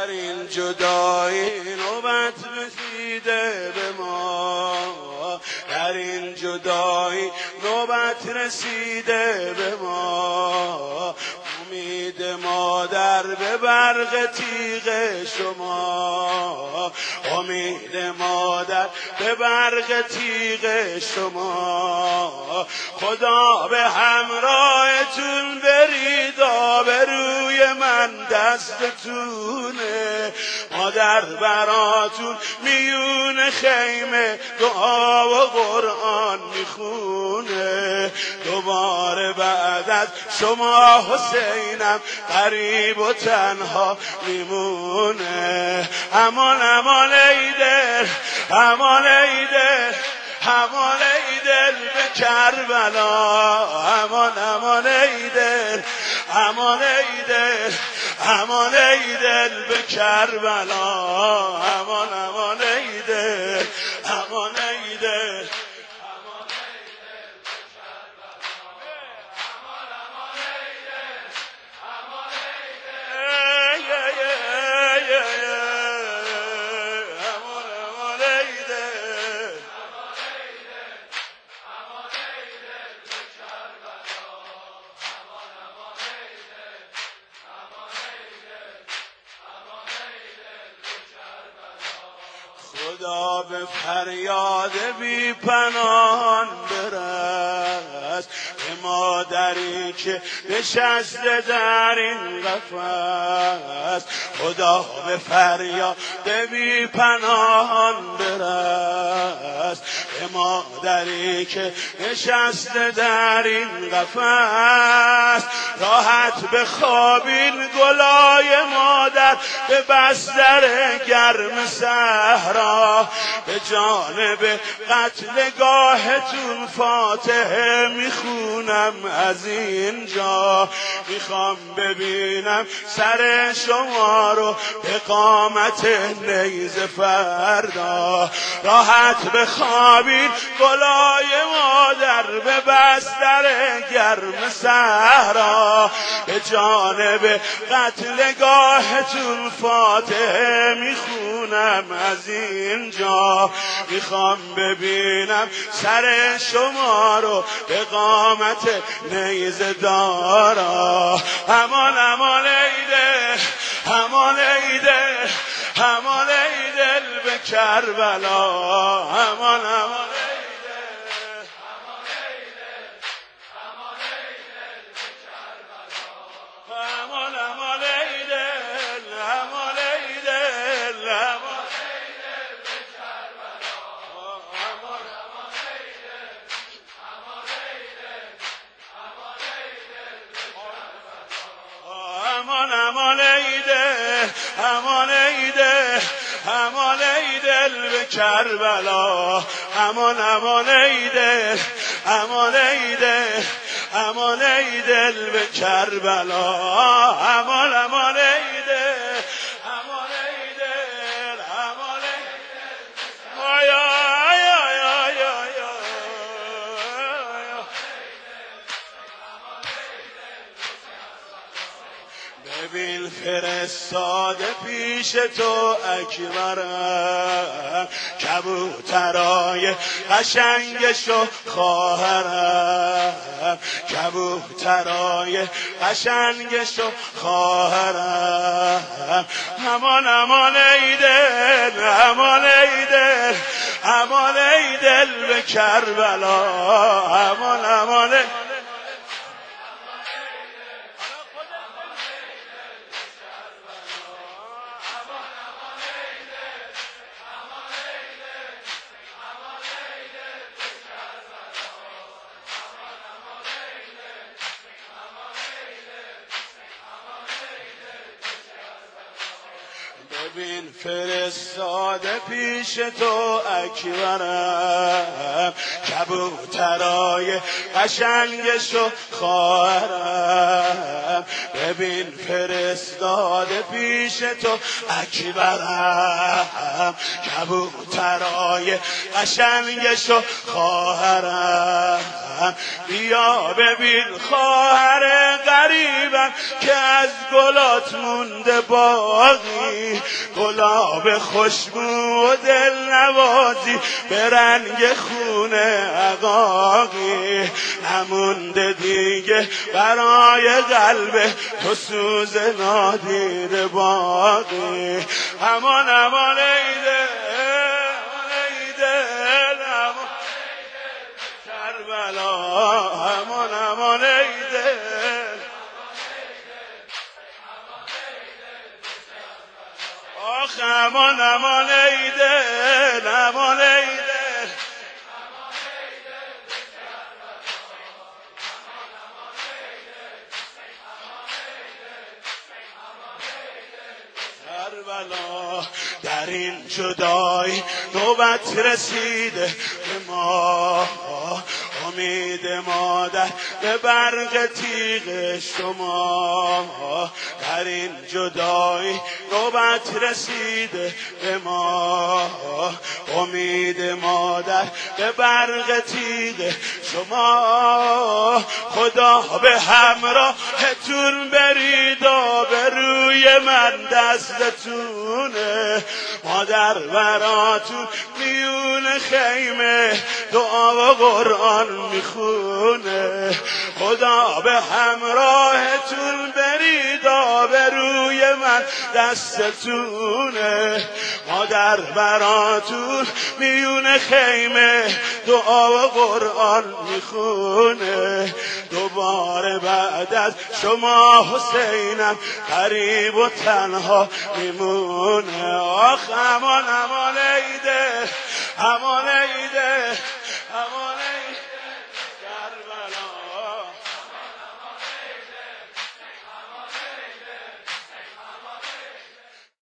در این جدایی نوبت رسیده به ما، در این جدایی نوبت رسیده به ما. امید مادر به برق تیغ شما، امید مادر به برق تیغ شما. خدا به همراهتون برید، آبروی من دستتونه. مادر براتون میون خیمه دعا و قرآن میخونه. دوباره بعد از شما حسینم غریب و تنها میمونه. امان امان ای دل، امان ای دل، امان ای دل به کربلا. امان امان ای دل، امان ای دل، امان ای دل به کربلا. امان امان ای دل، امان ای دل. خدا به فریاد بی پناهان برس، به مادری که نشسته در این قفس. خدا به فریاد بی پناهان برس، به مادری که نشسته در این قفس. راحت بخوابین گلای مادر به بستر گرم صحرا. به جانب قتلگاهتون فاتحه میخونم از اینجا. میخوام ببینم سر شما رو به قامت نیزه فردا. راحت بخوابین گلای مادر به بستر گرم صحرا. به جانب قتلگاهتون فاتحه میخونم از اینجا. میخوام ببینم سر شما رو به قامت نیزه دارا. امان امان ای دل، امان ای دل، امان ای دل به کربلا. امان امان امان ای دل، امان ای دل، امان ای دل به کربلا. امان امان ای دل، امان ای دل، امان ای دل به کربلا. امان امان ای دل، امان ای دل، امان ای دل. آیا آیا آیا آیا ببین فرستاده پیش تو اکبرم، کبوترای قشنگش و خواهرم. کبوترای قشنگش و خواهرم. امان امان ای دل، امان ای دل، امان ای دل به کربلا. امان امان ای ببین فرستاده پیش تو اکبرم، کبوترای قشنگش و خواهرم. ببین فرستاده پیش تو اکبرم، کبوترای قشنگش و خواهرم. هم بیا ببین خواهر غریبم که از گلات مونده باقی، گلاب خوشبو و دلنوازی به رنگ خونه عقاقی، نمونده دیگه برای قلب تو سوز نادیر باقی. امان امان ای دل امان کربلا، امان امان ای دل، آخ امان امان ای دل، امان ای دل. کربلا در این جدایی نوبت رسیده به ما، امید مادر به برق تیغ شما. در این جدایی نوبت رسیده به ما، امید مادر به برق تیغ شما. خدا به همراهتون برید و به روی من دستتونه، مادر براتون میون خیمه دعا و قرآن میخونه. خدا به همراهتون برید و به روی من دستتونه، مادر براتون میون خیمه دعا و قرآن میخونه. دوباره بعد از شما حسینم غریب و تنها میمونه. آخ امان امان ای دل، امان ای